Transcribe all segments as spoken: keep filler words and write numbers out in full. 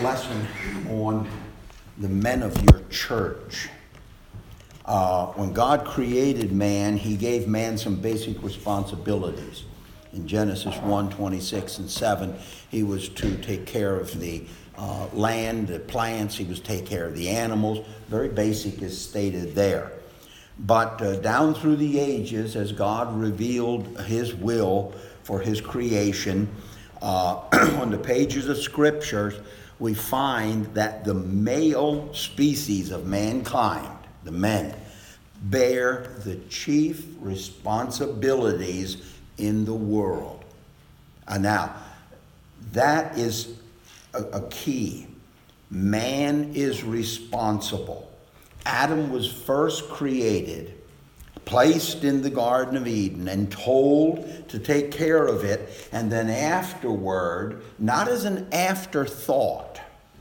lesson on the men of your church. Uh, when God created man, he gave man some basic responsibilities. In Genesis one, twenty-six and seven, he was to take care of the uh, land, the plants, he was to take care of the animals. Very basic is stated there. But uh, down through the ages, as God revealed his will for his creation, uh, on the pages of scriptures, we find that the male species of mankind, the men, bear the chief responsibilities in the world. And now, that is a, a key. Man is responsible. Adam was first created, placed in the Garden of Eden, and told to take care of it, and then afterward, not as an afterthought,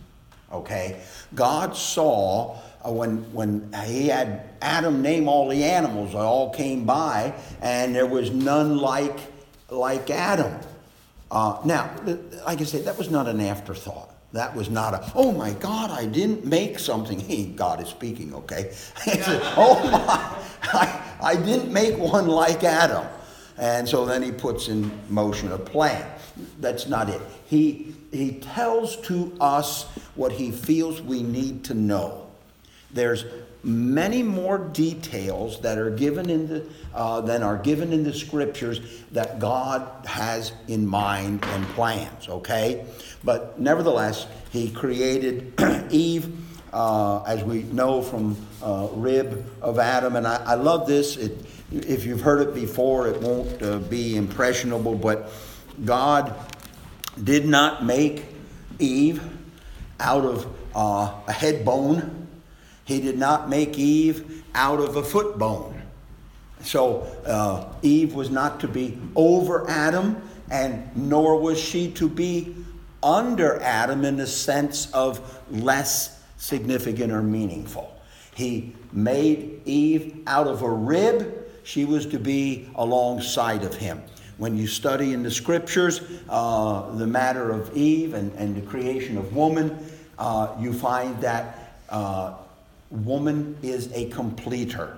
okay? God saw uh, when, when he had Adam name all the animals, they all came by, and there was none like, like Adam. Uh, now, like I said, that was not an afterthought. That was not a, oh my God, I didn't make something. Hey, God is speaking, okay? He said, oh my, I, I didn't make one like Adam. And so then he puts in motion a plan. That's not it. He, he tells to us what he feels we need to know. There's many more details that are given in the uh, than are given in the scriptures that God has in mind and plans, okay? But nevertheless, he created Eve, uh, as we know, from uh, rib of Adam. And I, I love this. It, if you've heard it before, it won't uh, be impressionable, but God did not make Eve out of uh, a head bone. He did not make Eve out of a foot bone. So uh, Eve was not to be over Adam, and nor was she to be under Adam in the sense of less significant or meaningful. He made Eve out of a rib. She was to be alongside of him. When you study in the scriptures uh, the matter of Eve and, and the creation of woman, uh, you find that uh, woman is a completer.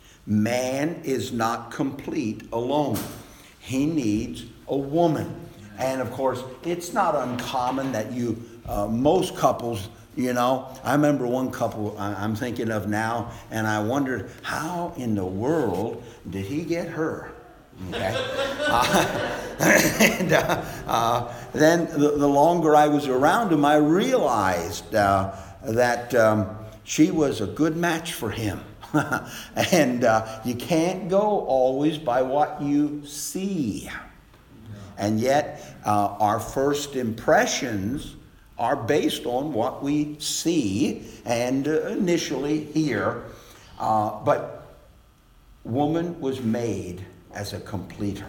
Man is not complete alone. He needs a woman. And of course, it's not uncommon that you, uh, most couples, you know, I remember one couple I'm thinking of now, and I wondered, how in the world did he get her? Okay. Uh, and uh, uh, then the, the longer I was around him, I realized uh, that um, she was a good match for him. and uh, you can't go always by what you see. And yet, uh, our first impressions are based on what we see and uh, initially hear. Uh, but woman was made as a completer.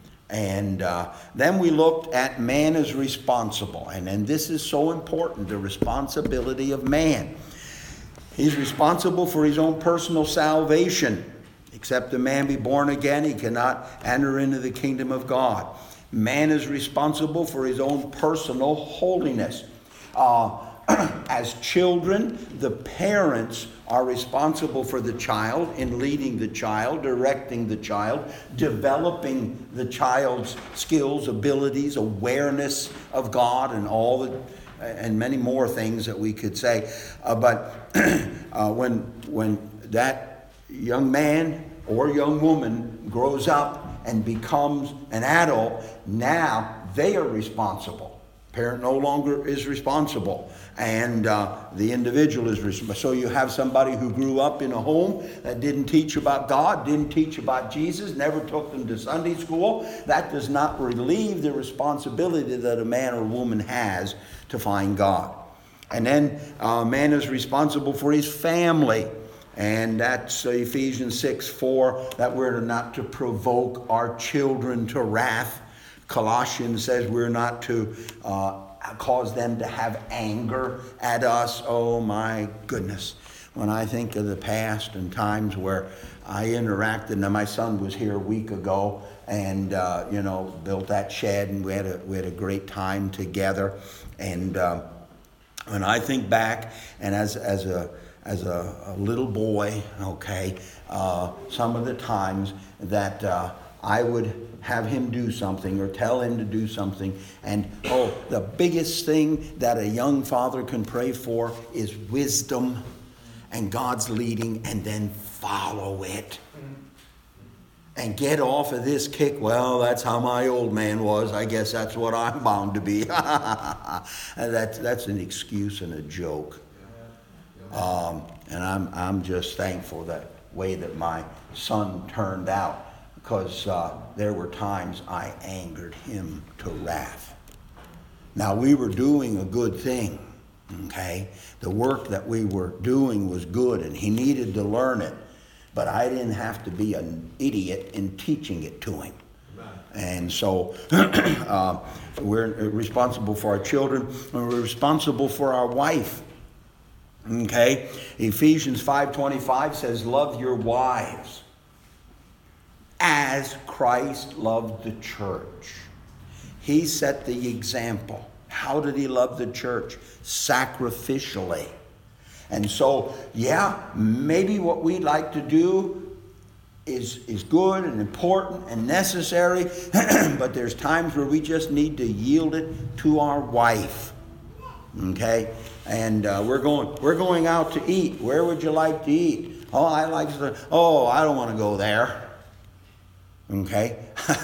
And uh, then we looked at man as responsible. And, and this is so important, the responsibility of man. He's responsible for his own personal salvation. Except a man be born again, he cannot enter into the kingdom of God. Man is responsible for his own personal holiness. Uh, as children, the parents are responsible for the child in leading the child, directing the child, developing the child's skills, abilities, awareness of God, and all the and many more things that we could say. Uh, but uh, when when that young man or young woman grows up and becomes an adult, now they are responsible. Parent no longer is responsible, and uh, the individual is responsible. So you have somebody who grew up in a home that didn't teach about God, didn't teach about Jesus, never took them to Sunday school. That does not relieve the responsibility that a man or woman has to find God. And then uh, man is responsible for his family. And that's Ephesians six four, that we're not to provoke our children to wrath. Colossians says we're not to uh, cause them to have anger at us. Oh my goodness. When I think of the past and times where I interacted, now my son was here a week ago and, uh, you know, built that shed, and we had a, we had a great time together. And uh, When I think back, and as as a as a, a little boy, okay, uh, some of the times that uh, I would have him do something or tell him to do something, and oh, the biggest thing that a young father can pray for is wisdom and God's leading, and then follow it. And get off of this kick, well, that's how my old man was. I guess that's what I'm bound to be. that's, that's an excuse and a joke. Um, and I'm, I'm just thankful that way that my son turned out, because uh, there were times I angered him to wrath. Now, we were doing a good thing, okay? The work that we were doing was good, and he needed to learn it. But I didn't have to be an idiot in teaching it to him. And so uh, we're responsible for our children, and we're responsible for our wife. Okay? Ephesians five twenty-five says, love your wives as Christ loved the church. He set the example. How did he love the church? Sacrificially. And so, yeah, maybe what we'd like to do is, is good and important and necessary, but there's times where we just need to yield it to our wife. Okay? And uh, we're going we're going out to eat. Where would you like to eat? Oh, I like to, oh, I don't want to go there. Okay?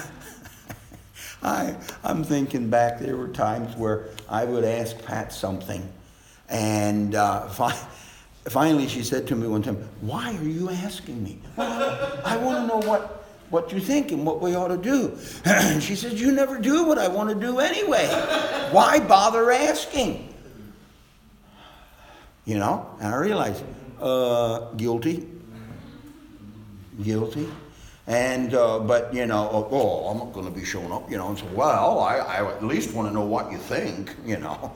I, I'm thinking back, there were times where I would ask Pat something, and uh, fi- finally she said to me one time, why are you asking me? Well, I want to know what, what you think and what we ought to do. And she said, you never do what I want to do anyway. Why bother asking? You know, and I realized, uh, guilty. Guilty. And, uh, but, you know, oh, oh, I'm not going to be showing up, you know, and so, well, I, I at least want to know what you think, you know.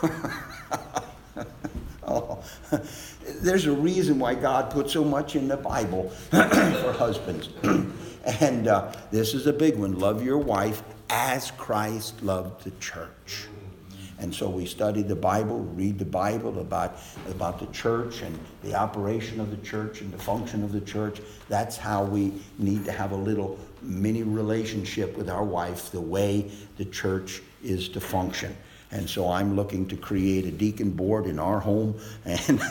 Oh, there's a reason why God put so much in the Bible for husbands. And uh, this is a big one. Love your wife as Christ loved the church. And so we study the Bible, read the Bible about, about the church and the operation of the church and the function of the church. That's how we need to have a little mini relationship with our wife, the way the church is to function. And so I'm looking to create a deacon board in our home. And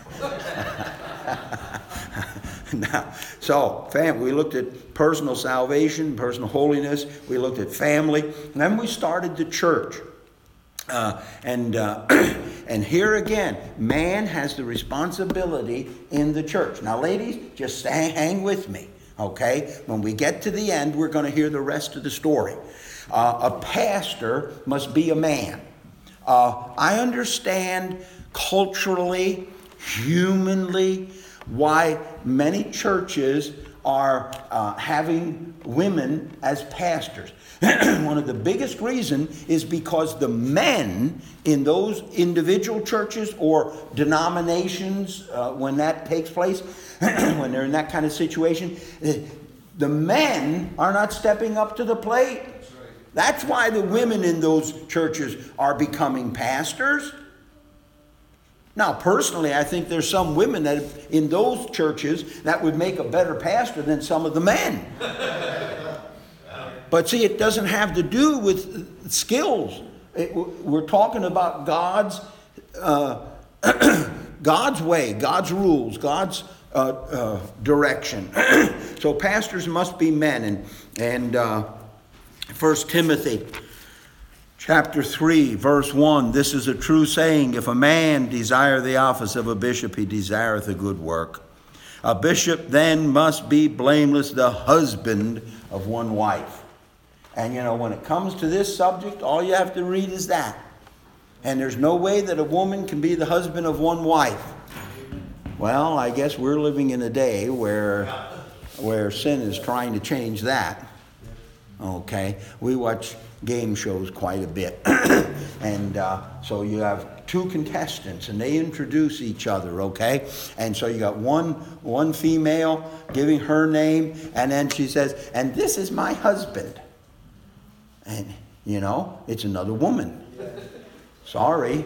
now, so, fam, we looked at personal salvation, personal holiness. We looked at family. And then we started the church. Uh, and uh, and here again, man has the responsibility in the church. Now, ladies, just hang, hang with me, okay? When we get to the end, we're going to hear the rest of the story. Uh, a pastor must be a man. Uh, I understand culturally, humanly, why many churches are uh, having women as pastors. One of the biggest reasons is because the men in those individual churches or denominations, uh, when that takes place, when they're in that kind of situation, the men are not stepping up to the plate. That's right. That's why the women in those churches are becoming pastors. Now, personally, I think there's some women that in those churches that would make a better pastor than some of the men. But see, it doesn't have to do with skills. It, we're talking about God's uh, God's way, God's rules, God's uh, uh, direction. So pastors must be men. And, and uh, First Timothy chapter three, verse one, this is a true saying, if a man desire the office of a bishop, he desireth a good work. A bishop then must be blameless, the husband of one wife. And, you know, when it comes to this subject, all you have to read is that. And there's no way that a woman can be the husband of one wife. Well, I guess we're living in a day where, where sin is trying to change that. Okay? We watch game shows quite a bit. And uh, so you have two contestants, and they introduce each other, okay? And so you got one, one female giving her name, and then she says, and this is my husband. And, you know, it's another woman. Sorry,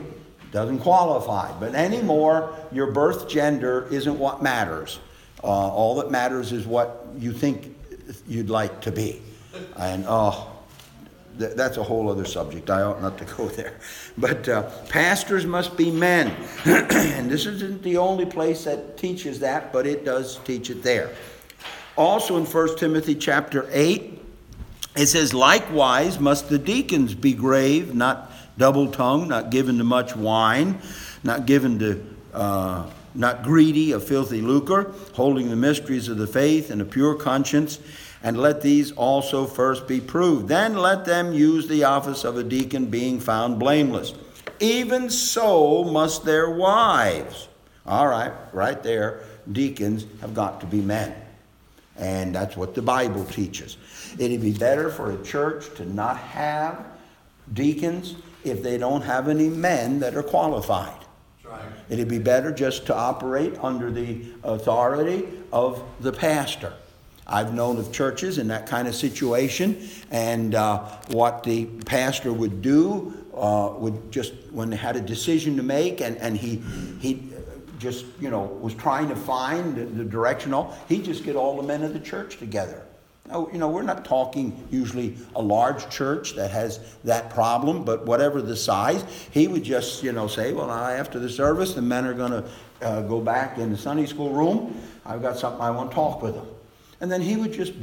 Doesn't qualify. But anymore, your birth gender isn't what matters. Uh, all that matters is what you think you'd like to be. And oh, th- that's a whole other subject. I ought not to go there. But uh, pastors must be men. And this isn't the only place that teaches that, but it does teach it there. Also in First Timothy chapter eight, it says, likewise must the deacons be grave, not double-tongued, not given to much wine, not given to, uh, not greedy of filthy lucre, holding the mysteries of the faith and a pure conscience, and let these also first be proved. Then let them use the office of a deacon, being found blameless. Even so must their wives. All right, right there, deacons have got to be men. And that's what the Bible teaches. It'd be better for a church to not have deacons if they don't have any men that are qualified. That's right. It'd be better just to operate under the authority of the pastor. I've known of churches in that kind of situation, and uh, what the pastor would do uh, would just, when they had a decision to make, and, and he he just, you know, was trying to find the, the direction, all, he'd just get all the men of the church together. Now, you know, we're not talking usually a large church that has that problem, but whatever the size, he would just, you know, say, well, after the service, the men are going to uh, go back in the Sunday school room. I've got something I want to talk with them. And then he would just,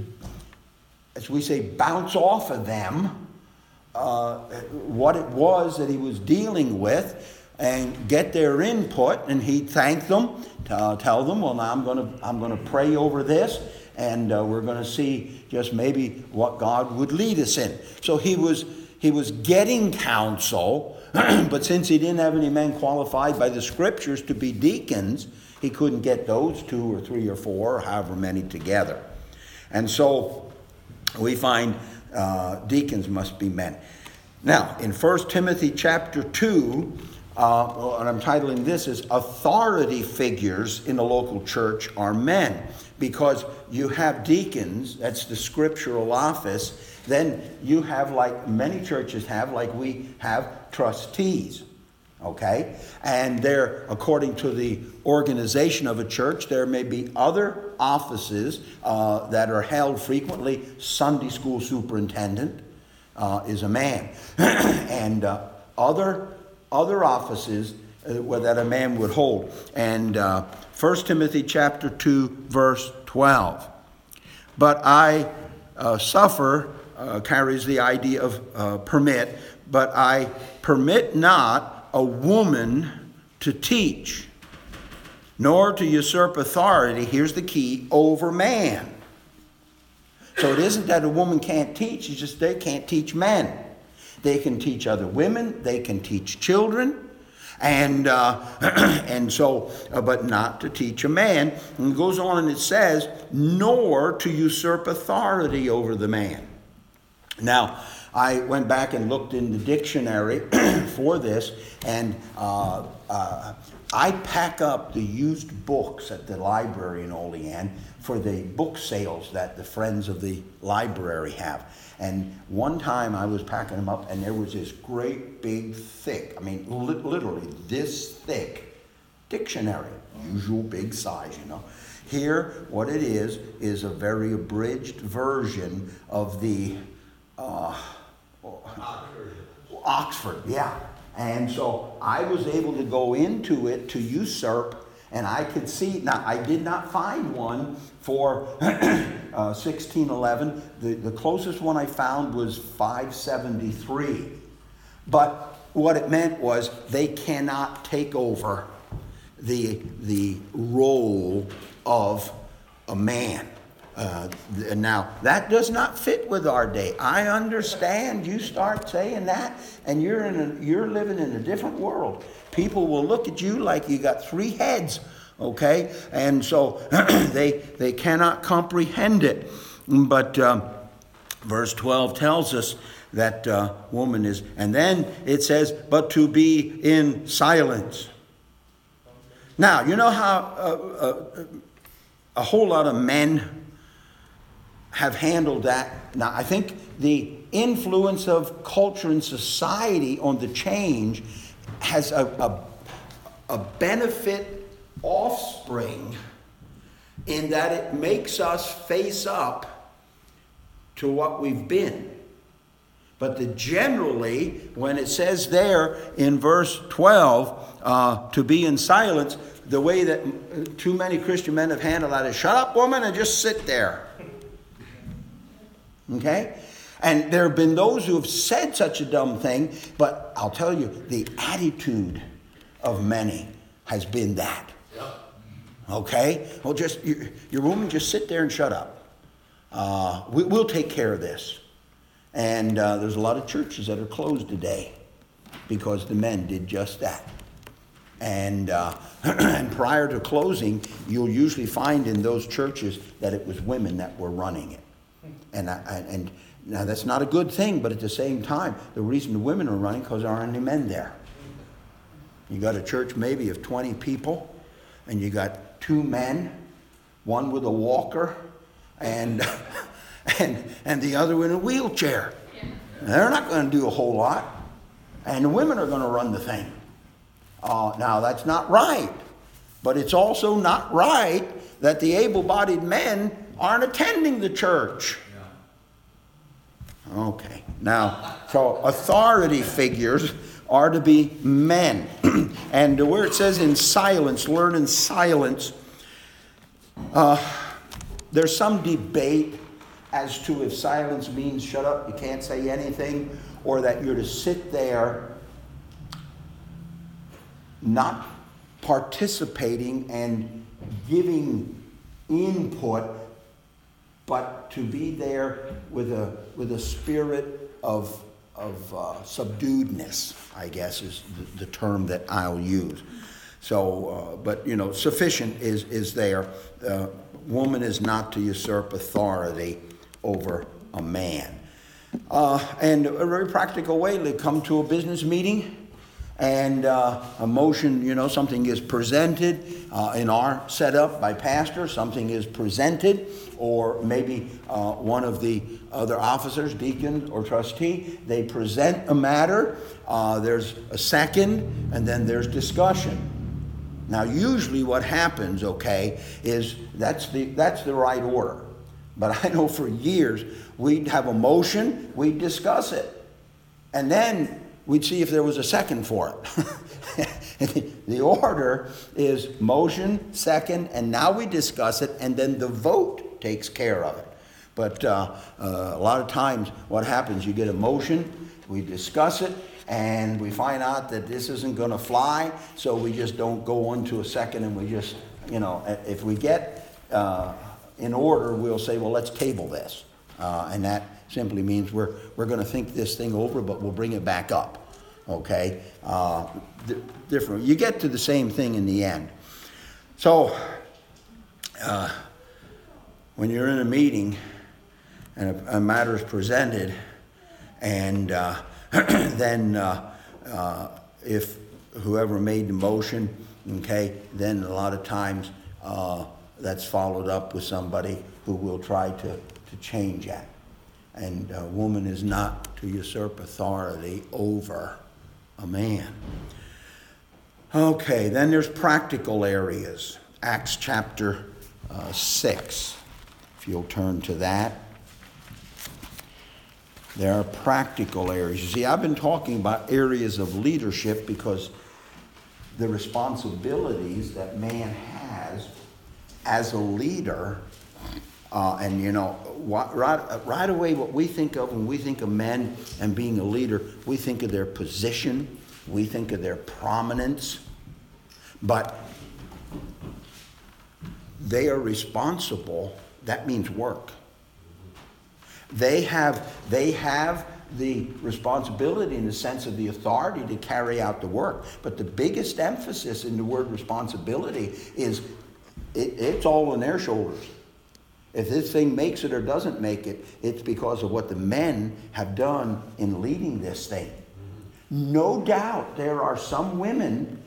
as we say, bounce off of them uh, what it was that he was dealing with and get their input, and he'd thank them, uh, tell them, well, now I'm going to I'm going to pray over this, and uh, we're going to see just maybe what God would lead us in. So he was he was getting counsel, but since he didn't have any men qualified by the scriptures to be deacons, he couldn't get those two or three or four or however many together. And so we find uh, deacons must be men. Now, in First Timothy chapter two, uh, and I'm titling this as authority figures in the local church are men. Because you have deacons, that's the scriptural office. Then you have, like many churches have, like we have, trustees. Okay? And there, according to the organization of a church, there may be other offices uh, that are held frequently. Sunday school superintendent uh, is a man. and uh, other, other offices uh, that a man would hold. And uh, First Timothy chapter two, verse twelve. But I uh, suffer, uh, carries the idea of uh, permit, but I permit not a woman to teach, nor to usurp authority, here's the key, over man. So it isn't that a woman can't teach, it's just they can't teach men. They can teach other women, they can teach children, and uh, and so, uh, but not to teach a man. And it goes on and it says, nor to usurp authority over the man. Now, I went back and looked in the dictionary for this, and uh, uh, I pack up the used books at the library in Olean for the book sales that the Friends of the Library have. And one time I was packing them up, and there was this great big thick, I mean li- literally this thick dictionary, usual big size, you know. Here, what it is, is a very abridged version of the uh, Oxford. Oxford, yeah. And so I was able to go into it to usurp, and I could see, now I did not find one for uh, sixteen eleven. The, the closest one I found was five seventy-three. But what it meant was they cannot take over the, the role of a man. Uh, now, that does not fit with our day. I understand you start saying that, and you're in a, you're living in a different world. People will look at you like you got three heads, okay? And so they they cannot comprehend it. But um, verse twelve tells us that uh, woman is, and then it says, but to be in silence. Now, you know how uh, uh, a whole lot of men have handled that. Now, I think the influence of culture and society on the change has a, a, a benefit offspring in that it makes us face up to what we've been. But the generally, when it says there in verse twelve, uh, to be in silence, the way that too many Christian men have handled that is, shut up, woman, and just sit there. Okay? And there have been those who have said such a dumb thing, but I'll tell you, the attitude of many has been that. Okay? Well, just, your, your woman, just sit there and shut up. Uh, we, we'll take care of this. And uh, there's a lot of churches that are closed today because the men did just that. And, uh, and prior to closing, you'll usually find in those churches that it was women that were running it. And, I, and now that's not a good thing, but at the same time, the reason the women are running because there aren't any men there. You got a church maybe of twenty people, and you got two men, one with a walker, and and and the other in a wheelchair. They're not going to do a whole lot, and the women are going to run the thing. Uh, now that's not right, but it's also not right that the able-bodied men aren't attending the church. Okay, now, so authority figures are to be men. And where it says in silence, learn in silence, uh, there's some debate as to if silence means shut up, you can't say anything, or that you're to sit there not participating and giving input, but to be there with a with a spirit of of uh, subduedness, I guess is the, the term that I'll use. So, uh, but you know, sufficient is is there. Uh, woman is not to usurp authority over a man. Uh, and a very practical way, they come to a business meeting, and uh, a motion, you know, something is presented uh, in our setup by pastor, something is presented, or maybe uh, one of the other officers, deacon or trustee, they present a matter, uh, there's a second, and then there's discussion. Now, usually what happens, okay, is that's the that's the right order. But I know for years, we'd have a motion, we'd discuss it, and then we'd see if there was a second for it. The order is motion, second, and now we discuss it, and then the vote takes care of it. But uh, uh, a lot of times what happens, you get a motion, we discuss it, and we find out that this isn't going to fly, so we just don't go on to a second, and we just, you know, if we get uh, in order, we'll say, well, let's table this. Uh, and that simply means we're we're going to think this thing over, but we'll bring it back up. Okay? Uh, th- different. You get to the same thing in the end. So, uh, when you're in a meeting and a, a matter is presented, and uh, then uh, uh, if whoever made the motion, okay, then a lot of times uh, that's followed up with somebody who will try to, to change that. And a woman is not to usurp authority over a man. Okay, then there's practical areas. Acts chapter uh, six, if you'll turn to that. There are practical areas. You see, I've been talking about areas of leadership because the responsibilities that man has as a leader, uh, and you know, right, right away what we think of when we think of men and being a leader, we think of their position, we think of their prominence, but they are responsible. That means work. They have, they have the responsibility in the sense of the authority to carry out the work. But the biggest emphasis in the word responsibility is it, it's all on their shoulders. If this thing makes it or doesn't make it, it's because of what the men have done in leading this thing. No doubt there are some women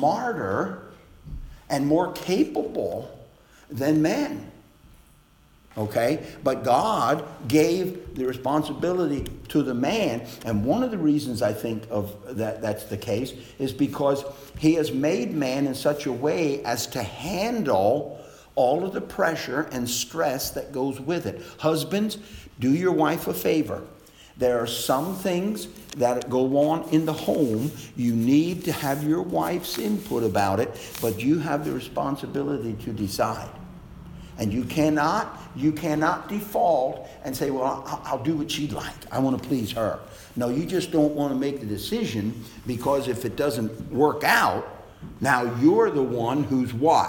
smarter and more capable than men. Okay? But God gave the responsibility to the man. And one of the reasons I think of that that's the case is because he has made man in such a way as to handle all of the pressure and stress that goes with it. Husbands, do your wife a favor. There are some things that go on in the home. You need to have your wife's input about it, but you have the responsibility to decide. And you cannot, you cannot default and say, well, I'll, I'll do what she'd like. I want to please her. No, you just don't want to make the decision, because if it doesn't work out, now you're the one who's what?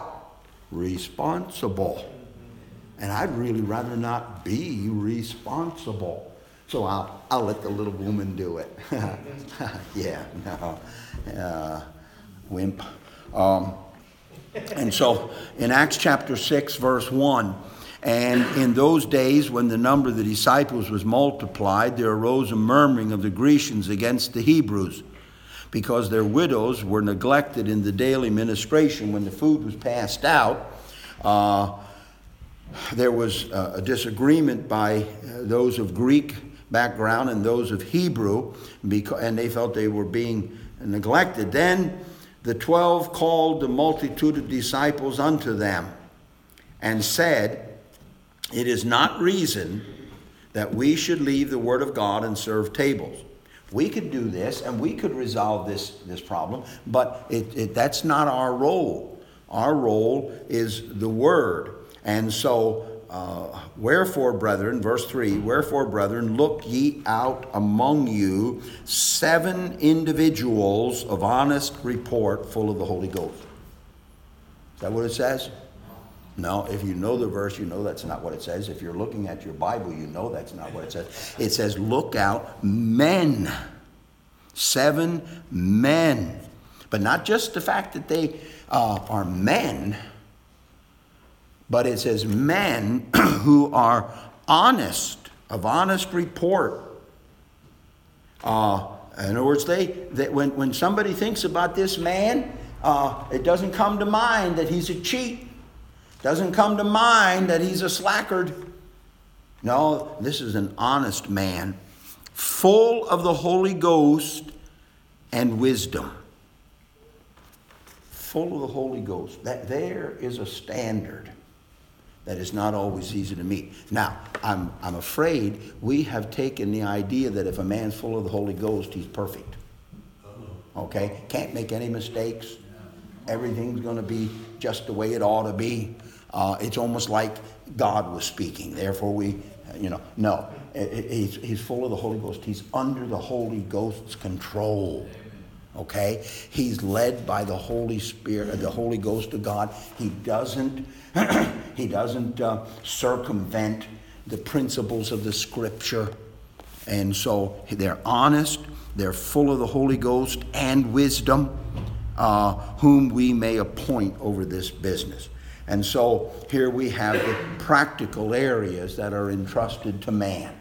Responsible. And I'd really rather not be responsible. So I'll, I'll let the little woman do it. Yeah, no. Uh, wimp. Um, And so in Acts chapter six, verse one, and in those days when the number of the disciples was multiplied, there arose a murmuring of the Grecians against the Hebrews, because their widows were neglected in the daily ministration. When the food was passed out, uh, there was a disagreement by those of Greek background and those of Hebrew, because, and they felt they were being neglected. Then the twelve called the multitude of disciples unto them, and said, it is not reason that we should leave the word of God and serve tables. We could do this, and we could resolve this, this problem, but it, it, that's not our role. Our role is the word. And so, uh, wherefore, brethren, verse three, wherefore, brethren, look ye out among you seven individuals of honest report, full of the Holy Ghost. Is that what it says? No, if you know the verse, you know that's not what it says. If you're looking at your Bible, you know that's not what it says. It says, look out, men. Seven men. But not just the fact that they uh, are men, but it says men who are honest, of honest report. Uh, in other words, they, they when, when somebody thinks about this man, uh, it doesn't come to mind that he's a cheat. Doesn't come to mind that he's a slackard. No, this is an honest man, full of the Holy Ghost and wisdom. Full of the Holy Ghost. That there is a standard that is not always easy to meet. Now, I'm I'm afraid we have taken the idea that if a man's full of the Holy Ghost, he's perfect. Okay? Can't make any mistakes. Everything's going to be just the way it ought to be. Uh, it's almost like God was speaking. Therefore, we, you know, no. He's, he's full of the Holy Ghost. He's under the Holy Ghost's control. Okay? He's led by the Holy Spirit, the Holy Ghost of God. He doesn't, he doesn't uh, circumvent the principles of the Scripture. And so they're honest. They're full of the Holy Ghost and wisdom, uh, whom we may appoint over this business. And so here we have the practical areas that are entrusted to man.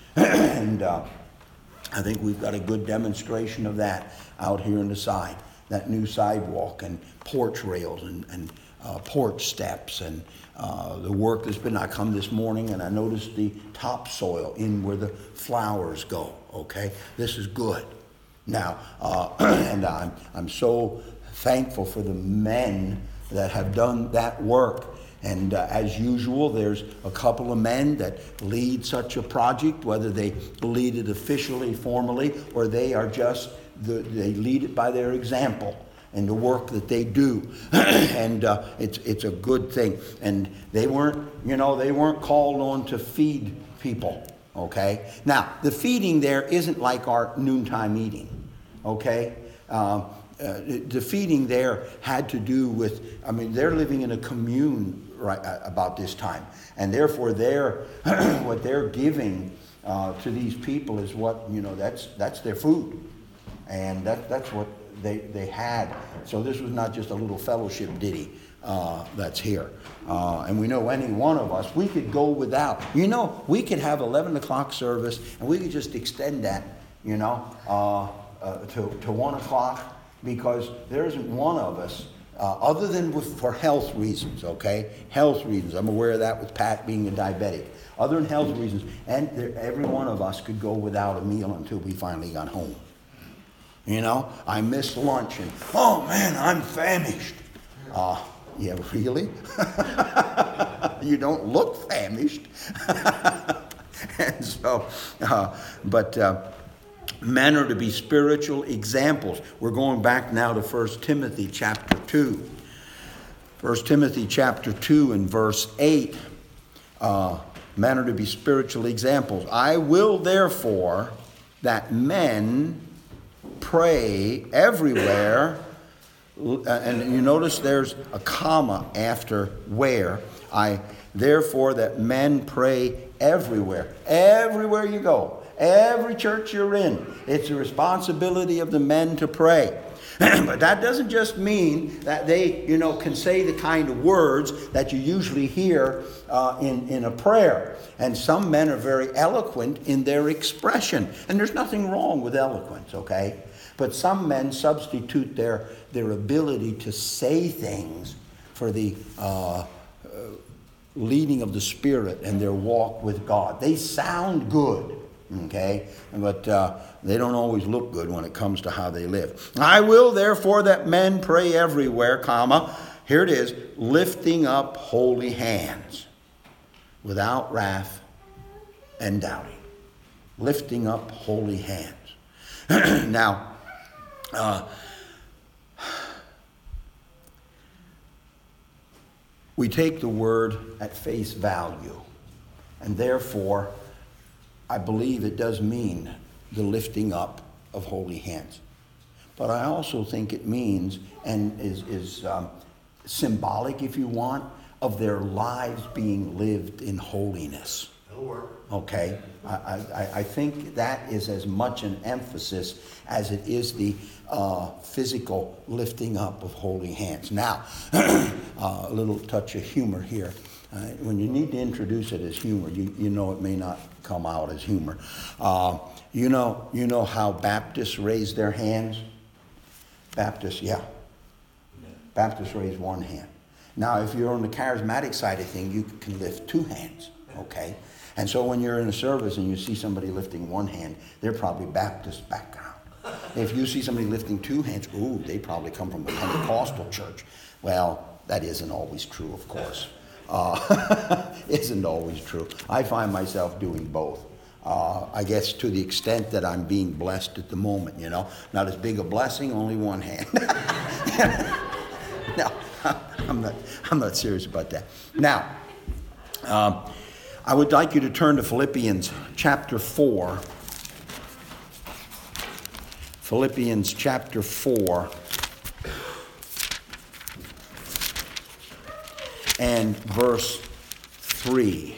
and uh, I think we've got a good demonstration of that out here on the side. That new sidewalk and porch rails and, and uh, porch steps and uh, the work that's been, I come this morning and I noticed the topsoil in where the flowers go. Okay, this is good. Now, uh, and I'm, I'm so thankful for the men that have done that work. And uh, as usual, there's a couple of men that lead such a project, whether they lead it officially, formally, or they are just, the, they lead it by their example and the work that they do. and uh, it's it's a good thing. And they weren't, you know, they weren't called on to feed people, okay? Now, the feeding there isn't like our noontime eating, okay? Um, Uh, the feeding there had to do with, I mean, they're living in a commune right uh, about this time. And therefore, they're, what they're giving uh, to these people is what, you know, that's that's their food. And that that's what they, they had. So this was not just a little fellowship ditty uh, that's here. Uh, and we know any one of us, we could go without. You know, we could have eleven o'clock service, and we could just extend that, you know, uh, uh, to, to one o'clock. Because there isn't one of us uh, other than with, for health reasons, okay? Health reasons. I'm aware of that with Pat being a diabetic. Other than health reasons. And there, every one of us could go without a meal until we finally got home. You know, I missed lunch and, oh man, I'm famished. Uh, yeah, really? You don't look famished. And so, uh, but uh, men are to be spiritual examples. We're going back now to First Timothy chapter two. First Timothy chapter two and verse eight. Uh, men are to be spiritual examples. I will therefore that men pray everywhere. And you notice there's a comma after where. I therefore that men pray everywhere. Everywhere you go. Every church you're in. It's the responsibility of the men to pray. But that doesn't just mean that they, you know, can say the kind of words that you usually hear uh, in, in a prayer. And some men are very eloquent in their expression. And there's nothing wrong with eloquence, okay? But some men substitute their, their ability to say things for the uh, uh, leading of the Spirit and their walk with God. They sound good. Okay, but uh, they don't always look good when it comes to how they live. I will therefore that men pray everywhere, comma, here it is, lifting up holy hands without wrath and doubting. Lifting up holy hands. Now, uh, we take the word at face value, and therefore I believe it does mean the lifting up of holy hands. But I also think it means, and is, is um, symbolic, if you want, of their lives being lived in holiness. That'll work. Okay? I, I, I think that is as much an emphasis as it is the uh, physical lifting up of holy hands. Now, uh, a little touch of humor here. Uh, when you need to introduce it as humor, you, you know it may not come out as humor. Uh, you know, you know how Baptists raise their hands? Baptists, yeah. yeah. Baptists raise one hand. Now, if you're on the charismatic side of things, you can lift two hands, okay? And so when you're in a service and you see somebody lifting one hand, they're probably Baptist background. If you see somebody lifting two hands, ooh, they probably come from a Pentecostal church. Well, that isn't always true, of course. Uh, isn't always true. I find myself doing both. Uh, I guess to the extent that I'm being blessed at the moment, you know. Not as big a blessing, only one hand. No, I'm not, I'm not serious about that. Now, um, I would like you to turn to Philippians chapter four. Philippians chapter four. And verse three.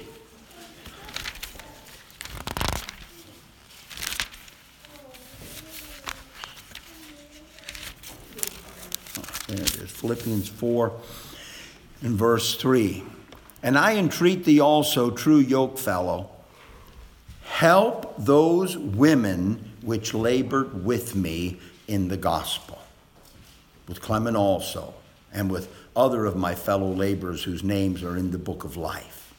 Oh, there it is. Philippians four and verse three. And I entreat thee also, true yokefellow, help those women which labored with me in the gospel, with Clement also, and with other of my fellow laborers whose names are in the book of life.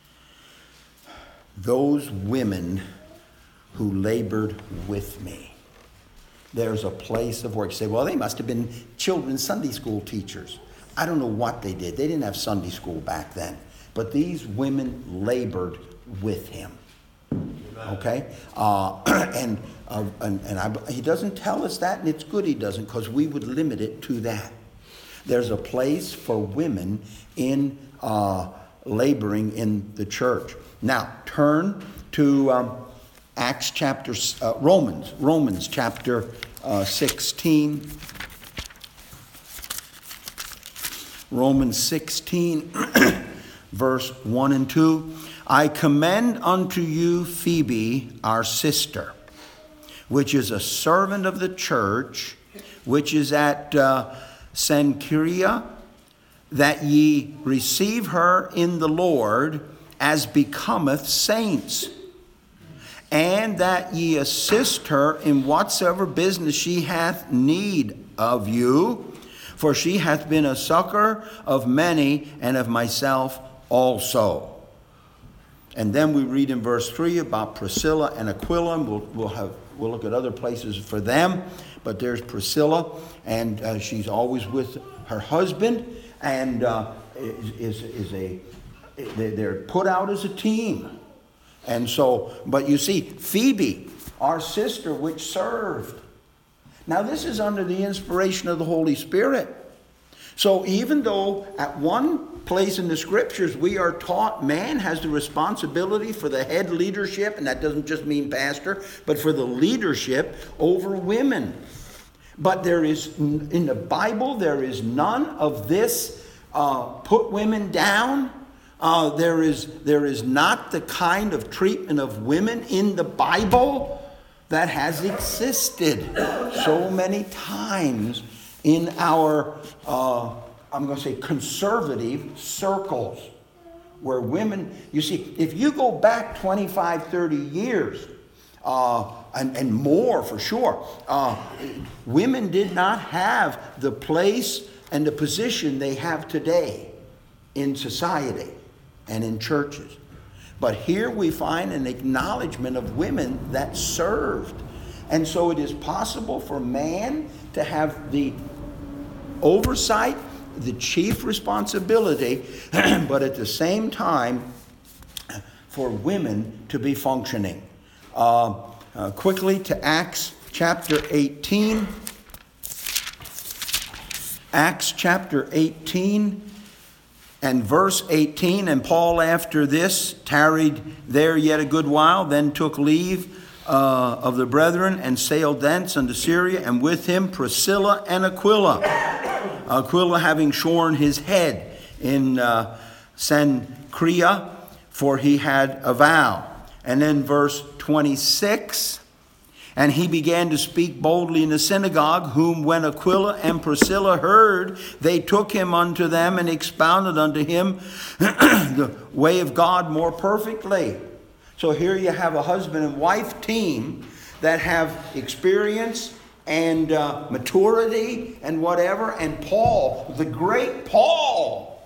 Those women who labored with me. There's a place of work. You say, well, they must have been children's Sunday school teachers. I don't know what they did. They didn't have Sunday school back then. But these women labored with him. Okay? Uh, and uh, and, and I, he doesn't tell us that, and it's good he doesn't, because we would limit it to that. There's a place for women in uh, laboring in the church. Now, turn to um, Acts chapter, uh, Romans, Romans chapter uh, sixteen. Romans sixteen, verse one and two. I commend unto you Phoebe, our sister, which is a servant of the church, which is at Uh, Cenchrea, that ye receive her in the Lord as becometh saints, and that ye assist her in whatsoever business she hath need of you. for she hath been a succor of many, and of myself also. And then we read in verse three about Priscilla and Aquila. We'll, we'll, have, we'll look at other places for them. But there's Priscilla, and uh, she's always with her husband, and uh, is, is, is a, they're put out as a team. And so, but you see, Phoebe, our sister, which served. Now this is under the inspiration of the Holy Spirit. So even though at one place in the scriptures we are taught man has the responsibility for the head leadership, and that doesn't just mean pastor, but for the leadership over women. But there is, in the Bible, there is none of this uh, put women down. Uh, there is, there is not the kind of treatment of women in the Bible that has existed so many times in our, uh, I'm going to say, conservative circles, where women, you see, if you go back twenty-five, thirty years, uh, and, and more for sure, uh, women did not have the place and the position they have today in society and in churches. But here we find an acknowledgement of women that served. And so it is possible for man to have the oversight, the chief responsibility, but at the same time for women to be functioning. Uh, uh, quickly to Acts chapter eighteen. Acts chapter eighteen and verse eighteen. And Paul after this tarried there yet a good while, then took leave Uh, of the brethren, and sailed thence unto Syria, and with him Priscilla and Aquila. Aquila having shorn his head in uh, Cenchrea, for he had a vow. And then verse twenty-six, and he began to speak boldly in the synagogue, whom when Aquila and Priscilla heard, they took him unto them, and expounded unto him the way of God more perfectly. So here you have a husband and wife team that have experience and uh, maturity and whatever. And Paul, the great Paul,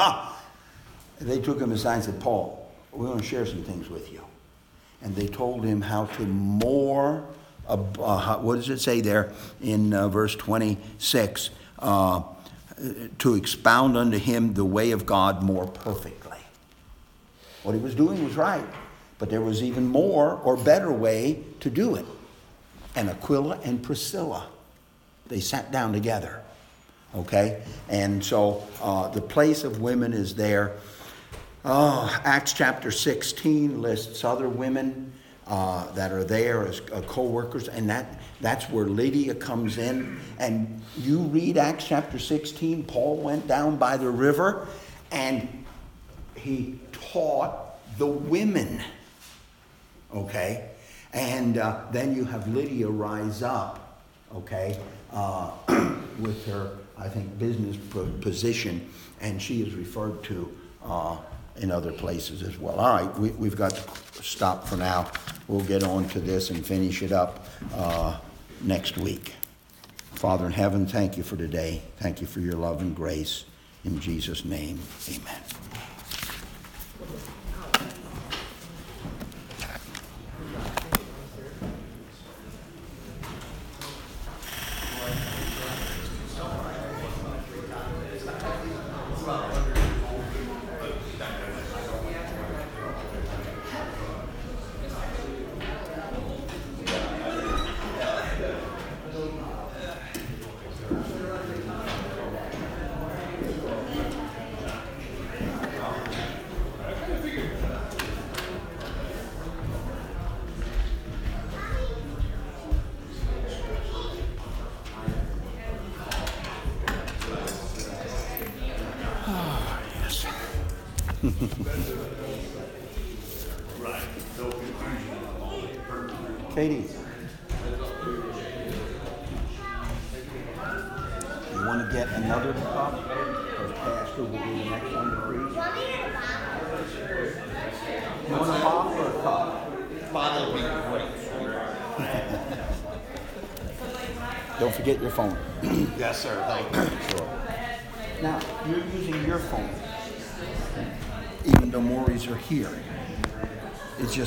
they took him aside and said, Paul, we want to share some things with you. And they told him how to more, uh, uh, what does it say there in uh, verse twenty-six? Uh, to expound unto him the way of God more perfectly. What he was doing was right. But there was even more or better way to do it. And Aquila and Priscilla, they sat down together. Okay? And so uh, the place of women is there. Uh, Acts chapter sixteen lists other women uh, that are there as uh, co-workers. And that, that's where Lydia comes in. And you read Acts chapter sixteen, Paul went down by the river and he taught the women. Okay, and uh, then you have Lydia rise up, okay, uh, with her, I think, business position, and she is referred to uh, in other places as well. All right, we, we've got to stop for now. We'll get on to this and finish it up uh, next week. Father in heaven, thank you for today. Thank you for your love and grace. In Jesus' name, amen. Katie, you want to get another cup? Or Pastor will be the next one to preach. You want a pop or a cup? Father will be great. Don't forget your phone. Yes, sir. Thank you. Sure. Now, you're using your phone, even though Maury's are here. It's just